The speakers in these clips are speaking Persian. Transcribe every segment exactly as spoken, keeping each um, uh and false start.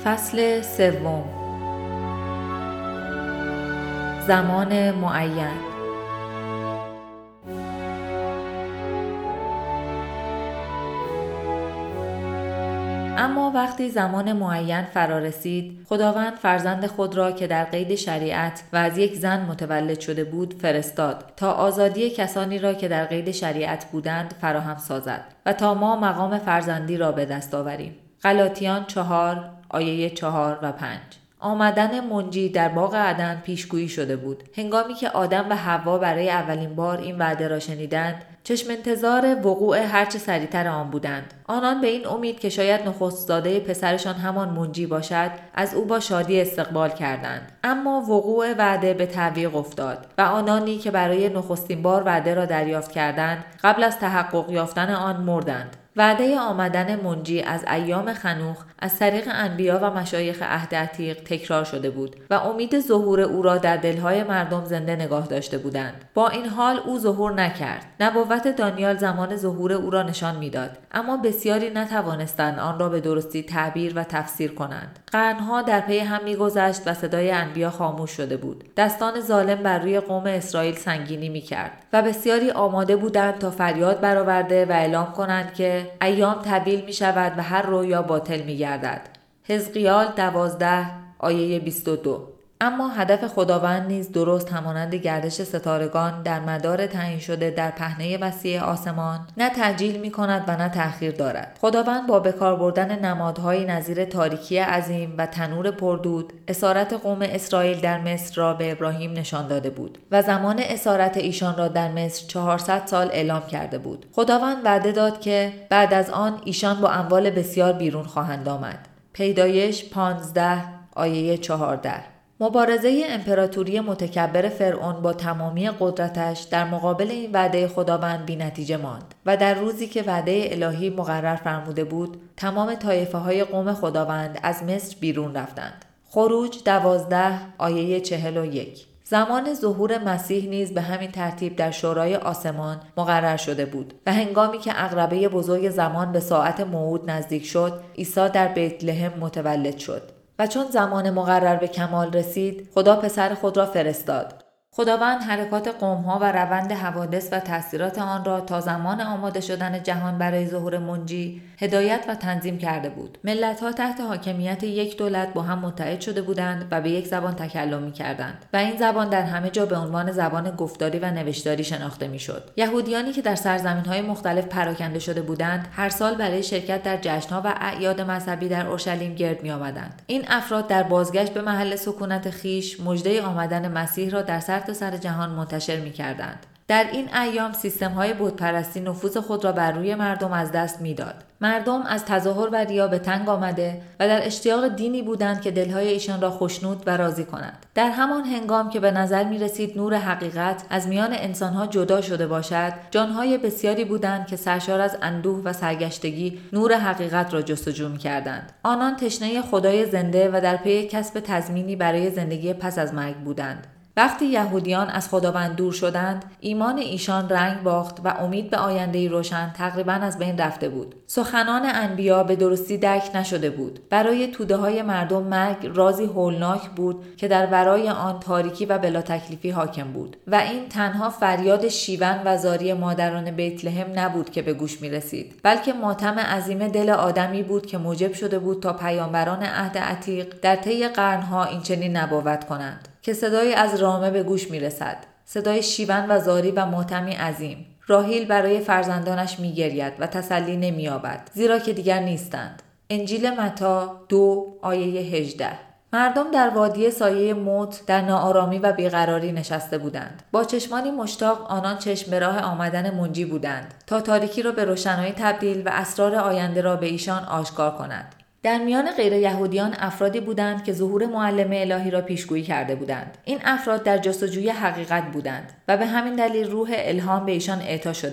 فصل سوم. زمان معین. اما وقتی زمان معین فرا رسید، خداوند فرزند خود را که در قید شریعت و از یک زن متولد شده بود فرستاد تا آزادی کسانی را که در قید شریعت بودند فراهم سازد و تا ما مقام فرزندی را به دست آوریم. غلاطیان چهار آیه چهار و پنج. آمدن منجی در باغ عدن پیشگویی شده بود. هنگامی که آدم و حوا برای اولین بار این وعده را شنیدند، چشم انتظار وقوع هرچه سریعتر آن بودند. آنان به این امید که شاید نخست زاده پسرشان همان منجی باشد، از او با شادی استقبال کردند. اما وقوع وعده به تعویق افتاد و آنانی که برای نخستین بار وعده را دریافت کردند، قبل از تحقق یافتن آن مردند. وعده آمدن منجی از ایام خنوخ از طریق انبیا و مشایخ عهد عتیق تکرار شده بود و امید ظهور او را در دلهای مردم زنده نگاه داشته بودند. با این حال او ظهور نکرد. نبوت دانیال زمان ظهور او را نشان میداد، اما بسیاری نتوانستند آن را به درستی تعبیر و تفسیر کنند. قرنها در پی هم می‌گذشت و صدای انبیا خاموش شده بود. دستان ظالم بر روی قوم اسرائیل سنگینی می‌کرد و بسیاری آماده بودند تا فریاد برآورده و اعلام کنند که ایام تبدیل می شود و هر رویا باطل می گردد. حزقیال دوازده آیه بیست و دو. اما هدف خداوند نیز درست همانند گردش ستارگان در مدار تعیین شده در پهنه وسیع آسمان نه تعجیل می کند و نه تأخیر دارد. خداوند با بکار بردن نمادهای نظیر تاریکی عظیم و تنور پردود اسارت قوم اسرائیل در مصر را به ابراهیم نشان داده بود و زمان اسارت ایشان را در مصر چهارصد سال اعلام کرده بود. خداوند وعده داد که بعد از آن ایشان با اموال بسیار بیرون خواهند آمد. پیدایش پانزده آیه چهارده. مبارزه امپراتوری متکبر فرعون با تمامی قدرتش در مقابل این وعده خداوند بی نتیجه ماند و در روزی که وعده الهی مقرر فرموده بود، تمام طایفه های قوم خداوند از مصر بیرون رفتند. خروج دوازده آیه چهل و یک. زمان ظهور مسیح نیز به همین ترتیب در شورای آسمان مقرر شده بود و هنگامی که عقربه بزرگ زمان به ساعت موعود نزدیک شد، عیسی در بیت لحم متولد شد. و چون زمان مقرر به کمال رسید، خدا پسر خود را فرستاد. خداوند حرکات قوم‌ها و روند حوادث و تأثیرات آن را تا زمان آماده شدن جهان برای ظهور منجی هدایت و تنظیم کرده بود. ملت‌ها تحت حاکمیت یک دولت با هم متحد شده بودند و به یک زبان تکلم می‌کردند و این زبان در همه جا به عنوان زبان گفتاری و نوشتاری شناخته می‌شد. یهودیانی که در سرزمین‌های مختلف پراکنده شده بودند، هر سال برای شرکت در جشن‌ها و اعیاد مذهبی در اورشلیم گرد می‌آمدند. این افراد در بازگشت به محل سکونت خویش مژده آمدن مسیح را در سر تا سر جهان منتشر می کردند. در این ایام سیستم های بتپرستی نفوذ خود را بر روی مردم از دست می داد. مردم از تظاهر و ریا به تنگ آمده و در اشتیاق دینی بودند که دلهای ایشان را خوشنود و راضی کند. در همان هنگام که به نظر می رسید نور حقیقت از میان انسانها جدا شده باشد، جانهای بسیاری بودند که سرشار از اندوه و سرگشتگی نور حقیقت را جستجو می کردند. آنان تشنه خدای زنده و در پی کسب تضمینی برای زندگی پس از مرگ بودند. وقتی یهودیان از خداوند دور شدند، ایمان ایشان رنگ باخت و امید به آینده‌ای روشن تقریباً از بین رفته بود. سخنان انبیا به درستی درک نشده بود. برای توده‌های مردم مرگ رازی هولناک بود که در ورای آن تاریکی و بلا تکلیفی حاکم بود و این تنها فریاد شیون و زاری مادران بیت لحم نبود که به گوش می رسید، بلکه ماتم عظیم دل آدمی بود که موجب شده بود تا پیامبران عهد عتیق در طی قرنها این چنین نبوت کنند که صدای از رامه به گوش می رسد، صدای شیون و زاری و ماتمی عظیم. راحیل برای فرزندانش می گرید و تسلی نمی یابد، زیرا که دیگر نیستند. انجیل متی دو آیه هجده. مردم در وادی سایه موت در ناآرامی و بیقراری نشسته بودند. با چشمانی مشتاق آنان چشم به راه آمدن منجی بودند تا تاریکی را به روشنایی تبدیل و اسرار آینده را به ایشان آشکار کند. در میان غیر یهودیان افرادی بودند که ظهور معلم الهی را پیشگویی کرده بودند. این افراد در جستجوی حقیقت بودند و به همین دلیل روح الهام به ایشان اعطا شده بود.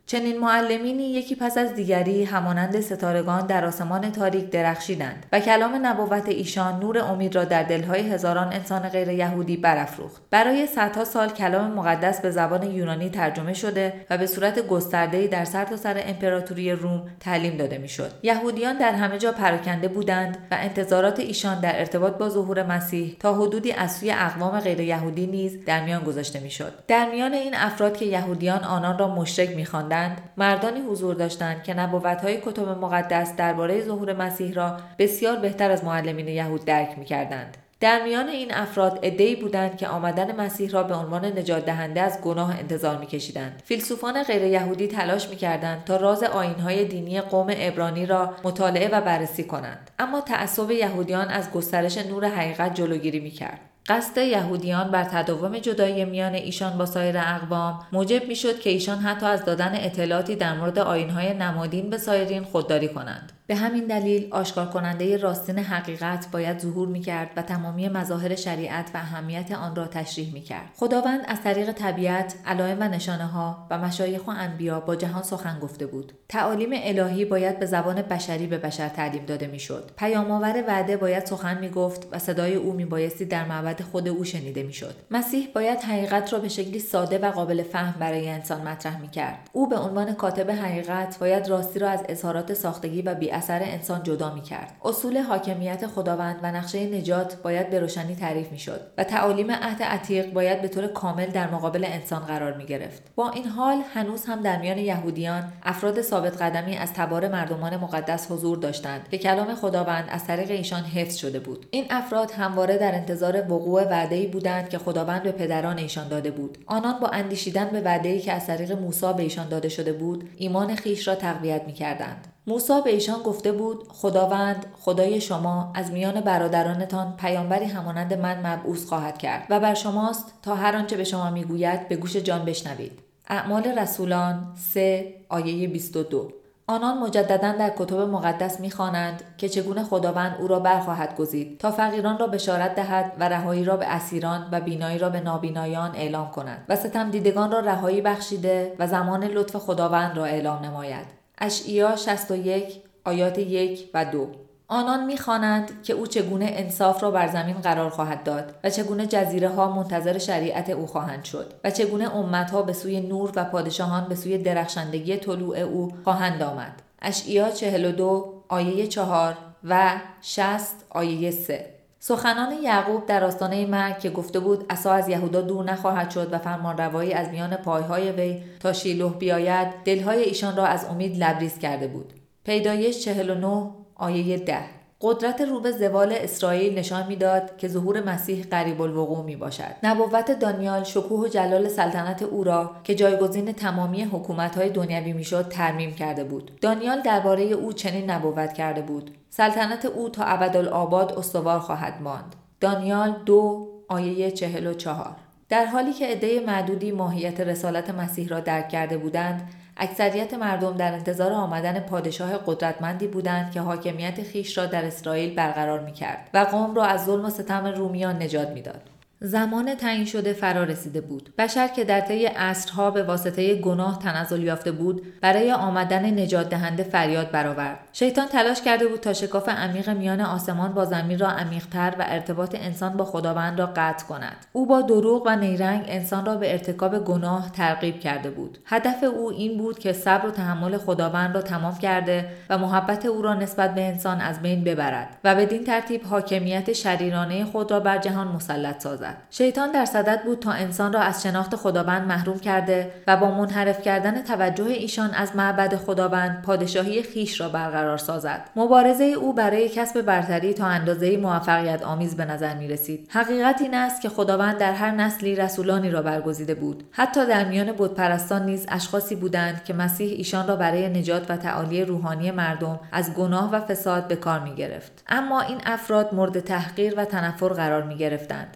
چنین معلمینی یکی پس از دیگری همانند ستارگان در آسمان تاریک درخشیدند و کلام نبوت ایشان نور امید را در دلهای هزاران انسان غیر یهودی برافروخت. برای صدها سال کلام مقدس به زبان یونانی ترجمه شده و به صورت گسترده‌ای در سرتاسر امپراتوری روم تعلیم داده میشد. یهودیان در همه جا پراکنده بودند و انتظارات ایشان در ارتباط با ظهور مسیح تا حدودی از سوی اقوام غیر یهودی نیز در میان گذاشته میشد. در میان این افراد که یهودیان آنان را مشرک می‌خواندند، مردانی حضور داشتند که نبوت‌های کتب مقدس درباره ظهور مسیح را بسیار بهتر از معلمین یهود درک می‌کردند. در میان این افراد عده‌ای بودند که آمدن مسیح را به عنوان نجات دهنده از گناه انتظار می‌کشیدند. فیلسوفان غیر یهودی تلاش می‌کردند تا راز آیین‌های دینی قوم عبرانی را مطالعه و بررسی کنند، اما تعصب یهودیان از گسترش نور حقیقت جلوگیری می‌کرد. قصد یهودیان بر تداوم جدایی میان ایشان با سایر اقوام موجب میشد که ایشان حتی از دادن اطلاعاتی در مورد آیین‌های نمادین به سایرین خودداری کنند. به همین دلیل آشکار کننده راستین حقیقت باید ظهور می‌کرد و تمامی مظاهر شریعت و اهمیت آن را تشریح می‌کرد. خداوند از طریق طبیعت، علائم و نشانه‌ها و مشایخ و انبیا با جهان سخن گفته بود. تعالیم الهی باید به زبان بشری به بشر تعلیم داده می‌شد. پیام‌آور وعده باید سخن می‌گفت و صدای او میبایستی در معبد خود او شنیده می‌شد. مسیح باید حقیقت را به شکلی ساده و قابل فهم برای انسان مطرح می‌کرد. او به عنوان کاتب حقیقت باید راستی را از اظهارات ساختگی و بی اثر انسان جدا می‌کرد. اصول حاکمیت خداوند و نقشه نجات باید به روشنی تعریف می‌شد و تعالیم عهد عتیق باید به طور کامل در مقابل انسان قرار می‌گرفت. با این حال هنوز هم در میان یهودیان افراد ثابت قدمی از تبار مردمان مقدس حضور داشتند که کلام خداوند از طریق ایشان حفظ شده بود. این افراد همواره در انتظار وقوع وعده‌ای بودند که خداوند به پدران ایشان داده بود. آنان با اندیشیدن به وعده‌ای که از طریق موسی به ایشان داده شده بود، ایمان خویش را تقویت می‌کردند. موسی به ایشان گفته بود: خداوند خدای شما از میان برادرانتان پیامبری همانند من مبعوث خواهد کرد و بر شماست تا هر آنچه به شما میگوید به گوش جان بشنوید. اعمال رسولان سه آیه بیست و دو. آنان مجدداً در کتب مقدس می‌خوانند که چگونه خداوند او را برخواهد گزید تا فقیران را بشارت دهد و رهایی را به اسیران و بینایی را به نابینایان اعلام کند و ستم دیدگان را رهایی بخشیده و زمان لطف خداوند را اعلام نماید. اشعیا شصت و یک آیات یک و دو. آنان می‌خوانند که او چگونه انصاف را بر زمین قرار خواهد داد و چگونه جزیره ها منتظر شریعت او خواهند شد و چگونه امتها به سوی نور و پادشاهان به سوی درخشندگی طلوع او خواهند آمد. اشعیا چهل و دو آیه چهار و شصت آیه سه. سخنان یعقوب در آستانه مرگ که گفته بود عصا از یهودا دور نخواهد شد و فرمانروایی از میان پایهای وی تا شیلوه بیاید، دلهای ایشان را از امید لبریز کرده بود. پیدایش چهل و نه آیه ده. قدرت رو به زوال اسرائیل نشان میداد که ظهور مسیح قریب الوقوع می باشد. نبوت دانیال شکوه و جلال سلطنت او را که جایگزین تمامی حکومت‌های دنیوی میشد ترمیم کرده بود. دانیال درباره او چنین نبوت کرده بود: سلطنت او تا ابدالآباد استوار خواهد ماند. دانیال دو آیه چهل و چهار. در حالی که عده معدودی ماهیت رسالت مسیح را درک کرده بودند، اکثریت مردم در انتظار آمدن پادشاه قدرتمندی بودند که حاکمیت خیش را در اسرائیل برقرار می‌کرد و قوم را از ظلم و ستم رومیان نجات می‌داد. زمان تعیین شده فرا رسیده بود. بشر که در طی عصرها به واسطه گناه تنزل یافته بود، برای آمدن نجات دهنده فریاد برآورد. شیطان تلاش کرده بود تا شکاف عمیق میان آسمان با زمین را عمیق‌تر و ارتباط انسان با خداوند را قطع کند. او با دروغ و نیرنگ انسان را به ارتکاب گناه ترغیب کرده بود. هدف او این بود که صبر و تحمل خداوند را تمام کرده و محبت او را نسبت به انسان از بین ببرد و بدین ترتیب حاکمیت شریرانه خود را بر جهان مسلط سازد. شیطان در صدد بود تا انسان را از شناخت خداوند محروم کرده و با منحرف کردن توجه ایشان از معبد خداوند پادشاهی خیش را برقرار سازد. مبارزه او برای کسب برتری تا اندازه‌ای موفقیت آمیز به نظر می رسید. حقیقت این است که خداوند در هر نسلی رسولانی را برگزیده بود. حتی در میان بتپرستان نیز اشخاصی بودند که مسیح ایشان را برای نجات و تعالی روحانی مردم از گناه و فساد به کار می گرفت. اما این افراد مورد تحقیر و تنفر قرار می گرفتند. بسیاری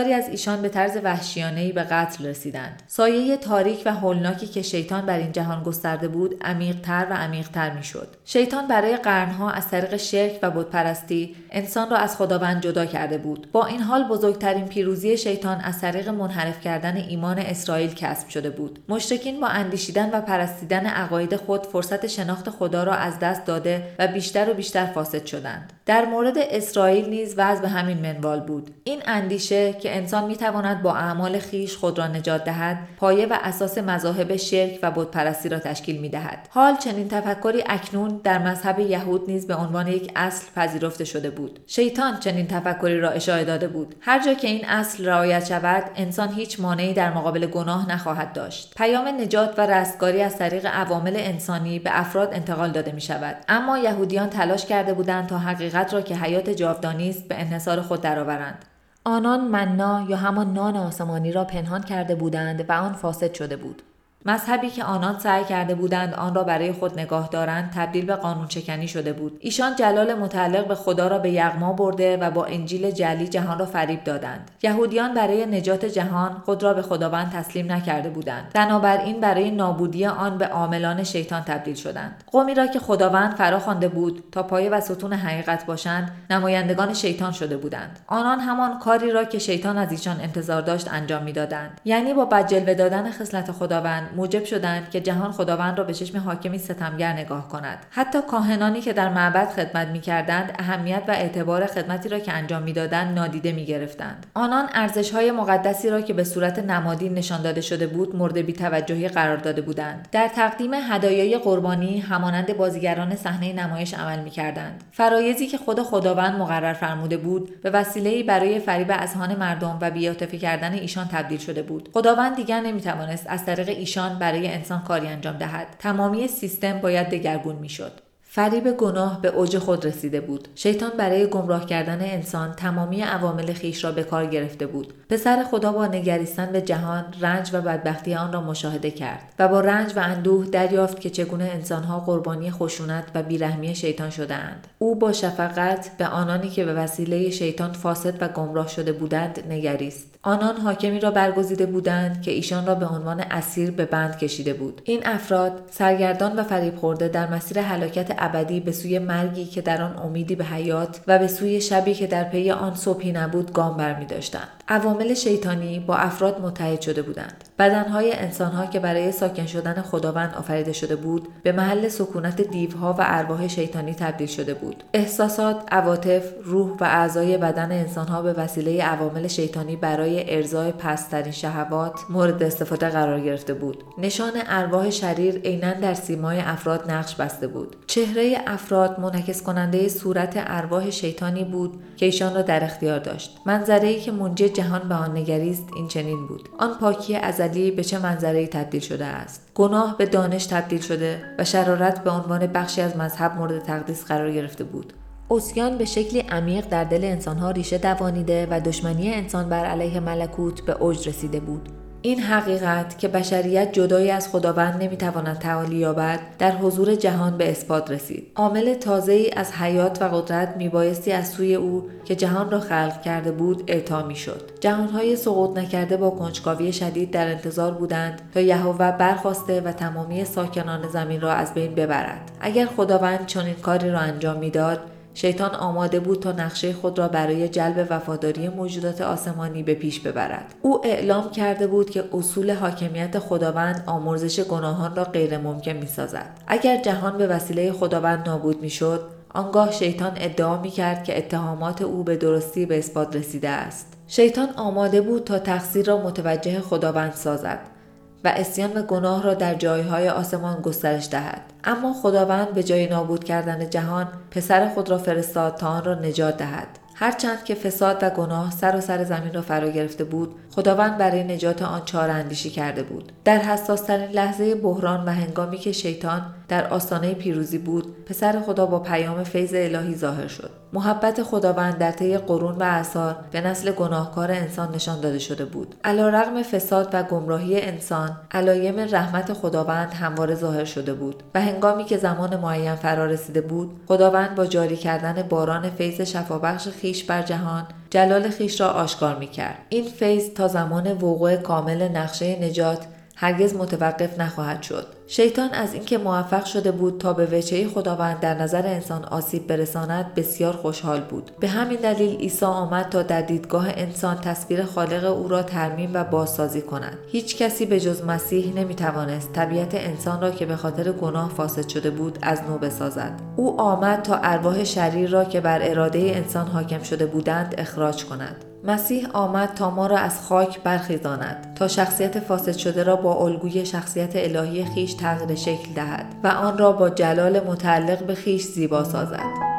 بسیاری از ایشان به طرز وحشیانه‌ای به قتل رسیدند. سایه تاریک و هولناکی که شیطان بر این جهان گسترده بود عمیق‌تر و عمیق‌تر می‌شد. شیطان برای قرن‌ها از طریق شرک و بتپرستی انسان را از خداوند جدا کرده بود. با این حال بزرگترین پیروزی شیطان از طریق منحرف کردن ایمان اسرائیل کسب شده بود. مشرکین با اندیشیدن و پرستیدن عقاید خود فرصت شناخت خدا را از دست داده و بیشتر و بیشتر فاسد شدند. در مورد اسرائیل نیز وضع به همین منوال بود. این اندیشه که انسان میتواند با اعمال خیش خود را نجات دهد، پایه و اساس مذاهب شرک و بتپرستی را تشکیل میدهد. حال چنین تفکری اکنون در مذهب یهود نیز به عنوان یک اصل پذیرفته شده بود. شیطان چنین تفکری را اشاعه داده بود. هر جا که این اصل رعایت شود، انسان هیچ مانعی در مقابل گناه نخواهد داشت. پیام نجات و رستگاری از طریق عوامل انسانی به افراد انتقال داده می شود. اما یهودیان تلاش کرده بودند تا حقیقت را که حیات جاودانی است به انحصار خود درآورند. آنان مننا یا همان نان آسمانی را پنهان کرده بودند و آن فاسد شده بود. مذهبی که آنان سعی کرده بودند آن را برای خود نگاه دارند تبدیل به قانون شکنی شده بود. ایشان جلال متعلق به خدا را به یغما برده و با انجیل جعلی جهان را فریب دادند. یهودیان برای نجات جهان خود را به خداوند تسلیم نکرده بودند. بنابراین برای نابودی آن به عاملان شیطان تبدیل شدند. قومی را که خداوند فراخوانده بود تا پایه و ستون حقیقت باشند، نمایندگان شیطان شده بودند. آنان همان کاری را که شیطان از ایشان انتظار داشت انجام میدادند. یعنی با بدجلوه دادن خصلت خداوند موجب شدند که جهان خداوند را به چشم حاکمی ستمگر نگاه کند. حتی کاهنانی که در معبد خدمت می‌کردند اهمیت و اعتبار خدمتی را که انجام می‌دادند نادیده می‌گرفتند. آنان ارزش‌های مقدسی را که به صورت نمادین نشان داده شده بود مورد بی‌توجهی قرار داده بودند. در تقدیم هدایای قربانی همانند بازیگران صحنه نمایش عمل می‌کردند. فرایضی که خود خداوند مقرر فرموده بود به وسیله‌ای برای فریب اذهان مردم و بی‌عاطفه کردن ایشان تبدیل شده بود. خداوند دیگر نمی‌توانست از طریق ایشان برای انسان کاری انجام دهد. تمامی سیستم باید دگرگون میشد. فریب گناه به اوج خود رسیده بود. شیطان برای گمراه کردن انسان تمامی عوامل خیش را به کار گرفته بود. پسر خدا با نگریستن به جهان رنج و بدبختی آن را مشاهده کرد و با رنج و اندوه دریافت که چگونه انسانها قربانی خشونت و بیرحمی شیطان شده‌اند. او با شفقت به آنانی که به وسیله شیطان فاسد و گمراه شده بودند نگریست. آنان حاکمی را برگزیده بودند که ایشان را به عنوان اسیر به بند کشیده بود. این افراد سرگردان و فریب خورده در مسیر هلاکت ابدی به سوی مرگی که در آن امیدی به حیات و به سوی شبی که در پی آن صبحی نبود گام برمی‌داشتند. عوامل شیطانی با افراد متحد شده بودند. بدنهای انسانها که برای ساکن شدن خداوند آفریده شده بود به محل سکونت دیوها و ارواح شیطانی تبدیل شده بود. احساسات، عواطف، روح و اعضای بدن انسانها به وسیله عوامل شیطانی برای ارضای پست‌ترین شهوات مورد استفاده قرار گرفته بود. نشان ارواح شریر عیناً در سیمای افراد نقش بسته بود. چهره افراد منعکس کننده صورت ارواح شیطانی بود که ایشان را در اختیار داشت. منظره‌ای که منجی جهان به آن نگریست این چنین بود: آن پاکی ازلی به چه منظره‌ای تبدیل شده است. گناه به دانش تبدیل شده و شرارت به عنوان بخشی از مذهب مورد تقدیس قرار گرفته بود. عصیان به شکلی عمیق در دل انسانها ریشه دوانیده و دشمنی انسان بر علیه ملکوت به اوج رسیده بود. این حقیقت که بشریت جدایی از خداوند نمیتواند تعالی یابد در حضور جهان به اثبات رسید. عامل تازه‌ای از حیات و قدرت میبایستی از سوی او که جهان را خلق کرده بود اعطا میشد. جهانهای سقوط نکرده با کنجکاوی شدید در انتظار بودند تا یهوه برخاسته و تمامی ساکنان زمین را از بین ببرد. اگر خداوند چنین کاری را انجام میداد، شیطان آماده بود تا نقشه خود را برای جلب وفاداری موجودات آسمانی به پیش ببرد. او اعلام کرده بود که اصول حاکمیت خداوند آمرزش گناهان را غیر ممکن می سازد. اگر جهان به وسیله خداوند نابود می شد، آنگاه شیطان ادعا می کرد که اتهامات او به درستی به اثبات رسیده است. شیطان آماده بود تا تقصیر را متوجه خداوند سازد و عصیان و گناه را در جایهای آسمان گسترش دهد. اما خداوند به جای نابود کردن جهان پسر خود را فرستاد تا آن را نجات دهد. هرچند که فساد و گناه سر و سر زمین را فرا گرفته بود، خداوند برای نجات آن چاره اندیشی کرده بود. در حساس‌ترین لحظه بحران و هنگامی که شیطان در آستانه پیروزی بود، پسر خدا با پیام فیض الهی ظاهر شد. محبت خداوند در طی قرون و اعصار به نسل گناهکار انسان نشان داده شده بود. علیرغم فساد و گمراهی انسان، علایم رحمت خداوند همواره ظاهر شده بود و هنگامی که زمان معین فرا رسیده بود، خداوند با جاری کردن باران فیض شفابخش خیش بر جهان جلال خیش را آشکار می‌کرد. این فیض تا زمان وقوع کامل نقشه نجات هرگز متوقف نخواهد شد. شیطان از اینکه موفق شده بود تا به وجهه خداوند در نظر انسان آسیب برساند بسیار خوشحال بود. به همین دلیل عیسی آمد تا در دیدگاه انسان تصویر خالق او را ترمیم و بازسازی کند. هیچ کسی به جز مسیح نمیتوانست طبیعت انسان را که به خاطر گناه فاسد شده بود از نو بسازد. او آمد تا ارواح شریر را که بر اراده انسان حاکم شده بودند اخراج کند. مسیح آمد تا ما را از خاک برخیزاند، تا شخصیت فاسد شده را با الگوی شخصیت الهی خیش تغییر شکل دهد و آن را با جلال متعلق به خیش زیبا سازد.